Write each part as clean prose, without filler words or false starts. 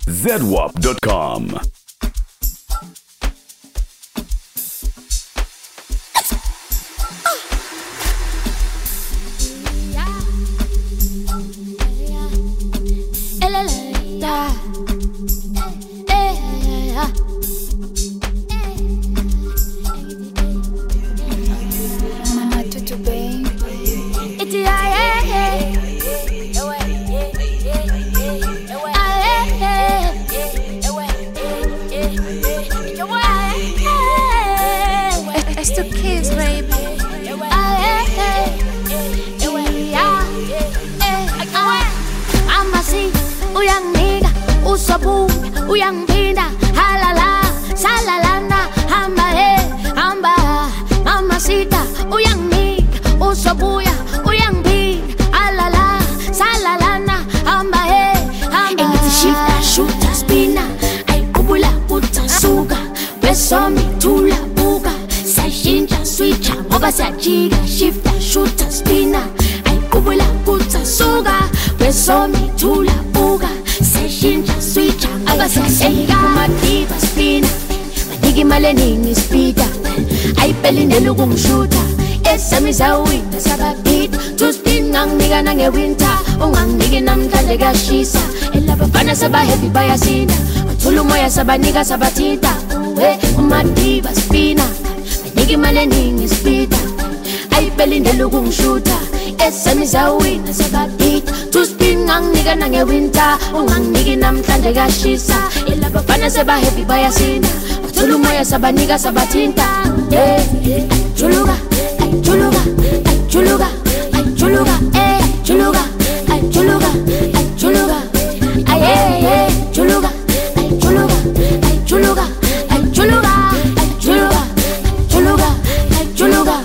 ZWAP.com. It's the kids, baby. Amasi, uyang nigga, usabu, uyang pinda, halala, salalanda, hamba, mamacita, uyang nigga, usabuya, uyang pinda, halala, salalanda, hamba. Engithi shifta, shoota, spina, ay kubula, puta, suga, besomi, tula, buga, sayinja, switcha, ngoba siyajika, shifta, shoota, spina, ay kubula, puta, suga, besomi, tula, buga, sayinja, switcha, ngoba siyajika, kumadiba, spina, maniki maleningi, speeda, ay pelindele ukungishuta, esami zawina, sabagida, to spin, nganginika nangewinter, unganginiki namhlanje kashisa, elabafana sabaheavy bayasinda, bathula umoya sabanika sabathinta, umadiba spina, maniki maleningi, speeda, ayipelindele ukungishuta, esami zawina, sabagida, to spin, nganginika nangewinter, unganginiki namhlanje kashisa, elabafana sabaheavy bayasinda, bathula umoya sabanika sabathinta, juluka, juluka, juluka, juluka, juluka, juluka, juluka, juluka, juluka, juluka, juluka, juluka,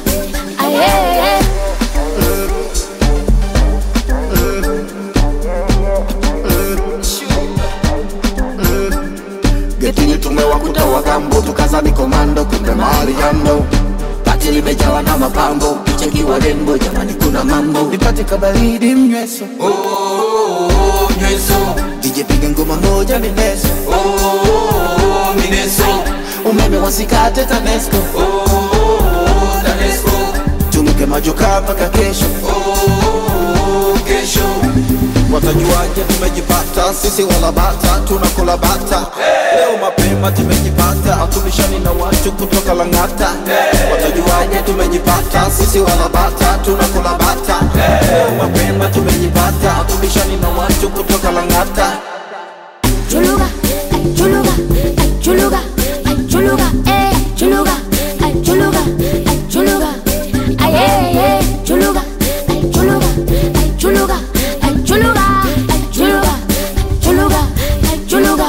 Getini tumewakuta wagambo, tukazani komando, kumbe Mariano. Pati limejawa na mapambo, cheki wa rembo, jamani kuna mambo. Nipate kabaridi mnyweso, mnyweso. DJ piga ngoma moja mineso, mineso. Umeme wasikate TANESCO, TANESCO. Tumuke majoka mpaka kesho, kesho. Watajuaje tumejipata, sisi wala bata, tunakula bata. Leo mapema tumejipata, hatumishani na watu kutoka Lang'ata. Watajuaje tumejipata, sisi wala bata, tunakula bata. Leo mapema tumejipata, hatumishani na watu kutoka Lang'ata. juluka, juluka, juluka, juluka, juluka, juluka, juluka, juluka, juluka, juluka, juluka, juluka, juluka,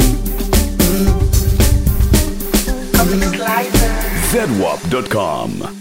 ZWAP.com.